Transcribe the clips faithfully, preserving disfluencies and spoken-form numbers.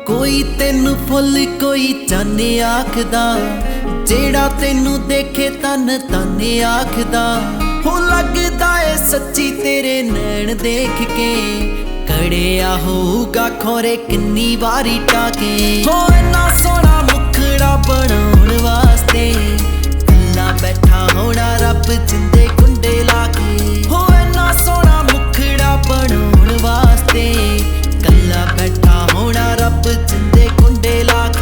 कोई तेनू फुल कोई चाने आखदा, जेड़ा तेनू देखे तन ताने आखदा। हो लगदा ए सच्ची तेरे नैन देख के, कड़िया होगा खोरे किन्नी वारी टाके। हो इन्ना सोहना मुखड़ा बनाउण वास्ते, कल्ला बैठा होना रब जिंदे कुंडे लाके। हो इन्ना सोहना मुखड़ा बनाउण वास्ते, कल्ला बैठा होना रब जिंदे कुंडे लाके।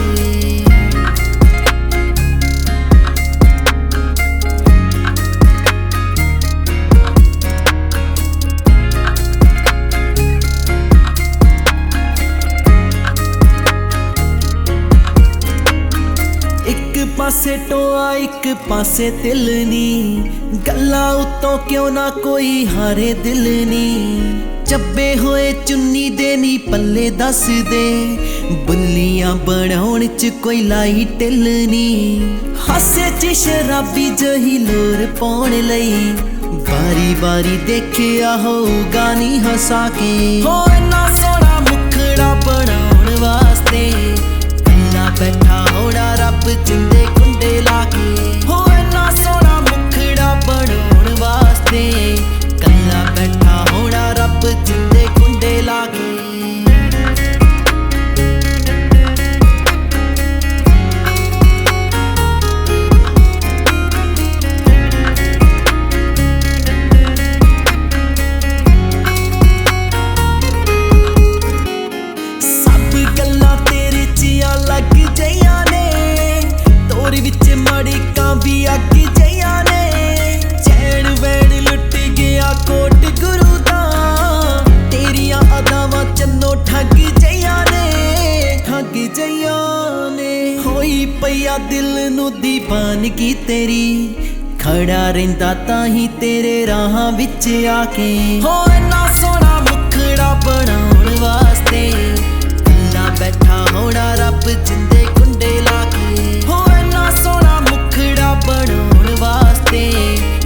एक पासे टोआ एक पासे तिल नी, गल्लां उत्तों क्यों ना कोई हारे दिल नी। चब्बे होए चुन्नी दे नी पल्ले दस दे, बुल्लियां बनाउण च कोई लाई टिल नी। हासे च शराबी जही लोर पाउण लई, बारी बारी देखिया होगा नी हसा के। हो इन्ना सोहना मुखड़ा बनाउण वास्ते, कल्ला बैठा होना रब जिंदे कुंडे लाके। हो इन्ना सोहना मुखड़ा बनाउण वास्ते, कल्ला बैठा होना रब जिंदे कुंडे लाके। सब गल्लां तेरे चिया लग जइयां ने, तोर विच माड़ी कां भी अग जइयां ने। चैन वैन लुट गया कोट गुरु दा, तेरियां अदावां चन्नो ठग जइयां ने, ठग जइयां ने। होई पईया दिल नू दीवानगी तेरी, खड़ा रहिंदा ताहीं तेरे राहां विच आके। हो इन्ना सोहना मुखड़ा बनाउण वास्ते, कल्ला बैठा होना रब जिंदे कुंडे लाके। हो इन्ना सोहना मुखड़ा बनाउण वास्ते,